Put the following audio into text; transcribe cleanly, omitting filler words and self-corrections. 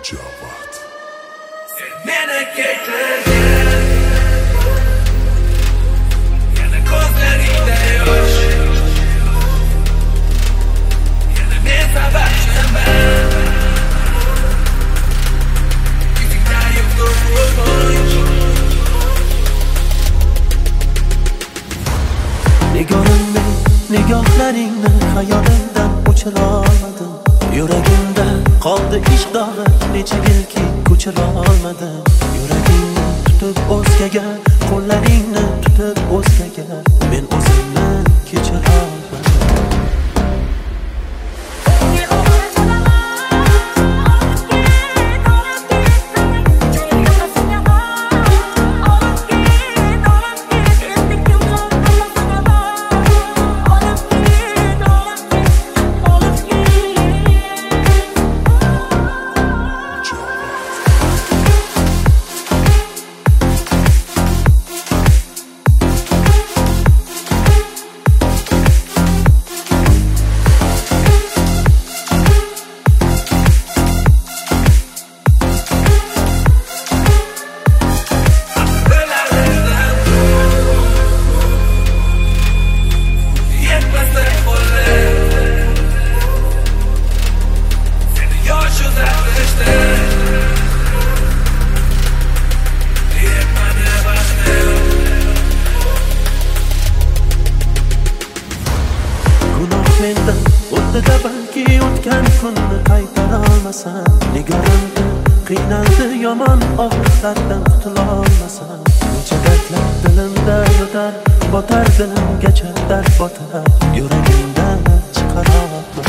Javad. Sen meni kechirgin, yana ko'zlaringda yosh, yana men sababchiman. Yuzingda yo'q bo'lmoq. Nigorimni, nigohlaringni xayolimdan o'chira olmadim. Yuragimda qoldi ishq dog'i, necha yilki ko'chira olmadim. Yuragingni tutib o'zgaga, qo'llaringni tutib o'zgaga, men o'zimni kechira olmadim. Mendan o'tdi-da balki o'tgan kunni qaytara olmasam, nigorimda qiynaldi yomon og'riqlardan qutula olmasam, necha dardlar dilimda yotar, botar dilimgacha dard botar, yuragimdan chiqara olmasam.